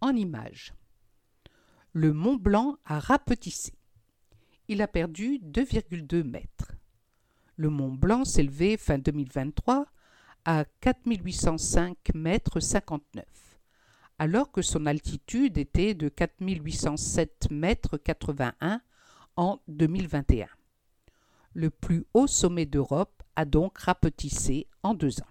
en images. Le Mont Blanc a rapetissé. Il a perdu 2,2 mètres. Le Mont Blanc s'élevait fin 2023 à 4805 mètres 59, alors que son altitude était de 4807 mètres 81 en 2021. Le plus haut sommet d'Europe a donc rapetissé en 2 ans.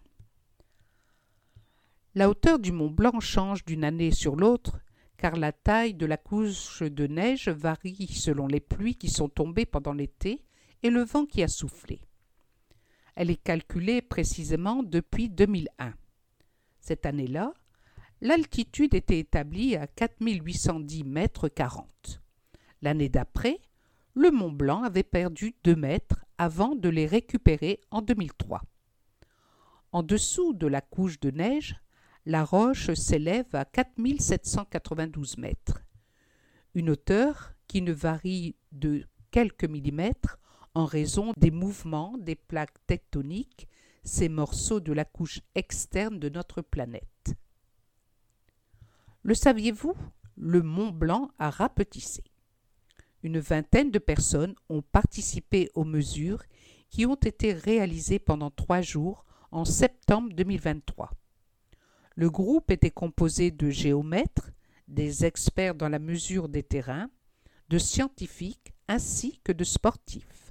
La hauteur du Mont Blanc change d'une année sur l'autre, car la taille de la couche de neige varie selon les pluies qui sont tombées pendant l'été et le vent qui a soufflé. Elle est calculée précisément depuis 2001. Cette année-là, l'altitude était établie à 4810 mètres 40. L'année d'après, le Mont Blanc avait perdu 2 mètres avant de les récupérer en 2003. En dessous de la couche de neige, la roche s'élève à 4792 mètres, une hauteur qui ne varie de quelques millimètres en raison des mouvements des plaques tectoniques, ces morceaux de la couche externe de notre planète. Le saviez-vous? Le Mont Blanc a rapetissé. Une vingtaine de personnes ont participé aux mesures qui ont été réalisées pendant 3 jours en septembre 2023. Le groupe était composé de géomètres, des experts dans la mesure des terrains, de scientifiques ainsi que de sportifs.